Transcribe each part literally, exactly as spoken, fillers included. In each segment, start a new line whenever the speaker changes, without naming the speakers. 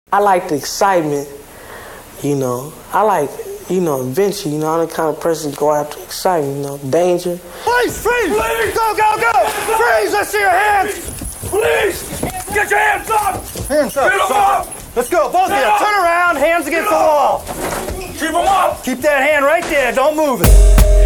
I like the excitement, you know. I like, you know, adventure, you know. I'm the kind of person to go after excitement, you know, danger.
Freeze, freeze! Freeze! Go, go, go! Freeze! Let's see your hands!
Please! Get your hands up!
Hands up!
Get them up!
Let's go, both of you. Turn around, hands against the wall.
Keep them up!
Keep that hand right there, don't move it.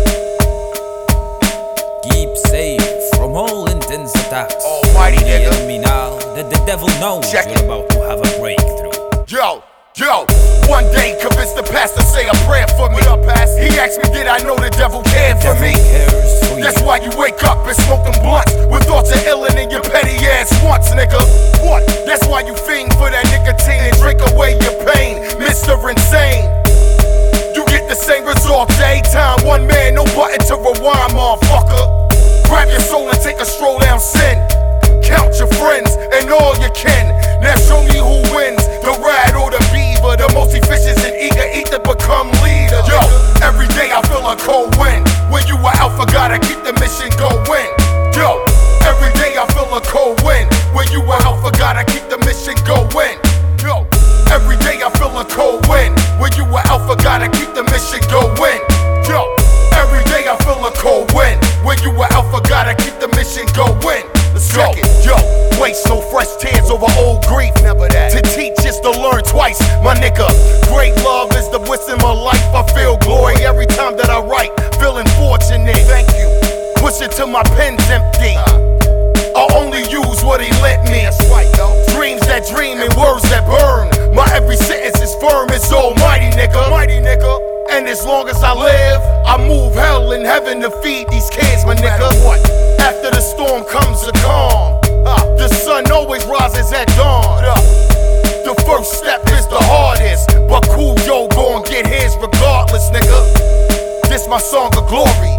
Keep safe from all intense attacks.
Almighty
the
nigga.
enemy now that the devil knows
Check
you're
it.
about to have a breakthrough.
Yo, yo, one day convinced the pastor say a prayer for me. He asked me, did I know the devil cared for me?
Cares for
That's
you.
why you wake up and smoke them blunts with thoughts of illin' in your petty ass once, nigga. What? That's why you fiend for that nicotine and drink away your pain, Mister Insane. You get the same result daytime. One man, no button to rewind, motherfucker. Grab your soul and take a stroll down sin. Count your friends and all your kin. Now show me who wins, the rat or the beaver. The most efficient and eager eat to become leader. Yo, every day I feel a cold wind. When you are alpha, gotta keep the mission going. Yo, every day I feel a cold wind. When you are alpha, gotta keep the mission going. Yo, every day I feel a cold wind. When you are alpha, gotta keep the mission going. Yo, every day I feel a cold wind. When you are alpha, gotta keep the mission going. Let's go. Yo, waste no fresh tears over old grief. Never that. To teach is to learn twice, my nigga. Great love is the bliss in my life. I feel glory every time that I write. Feeling fortunate. Thank you. Push it till my pen's empty. I only use what he lent me. That's right, yo. Dreams that dream and words that burn. My every sentence is firm. It's almighty, nigga. Mighty, nigga. And as long as I live, I move hell and heaven to feed these kids, my nigga. What? After the storm comes the calm. Uh, the sun always rises at dawn. Uh, the first step is the hardest, but cool, yo, gon' get his regardless, nigga. This my song of glory.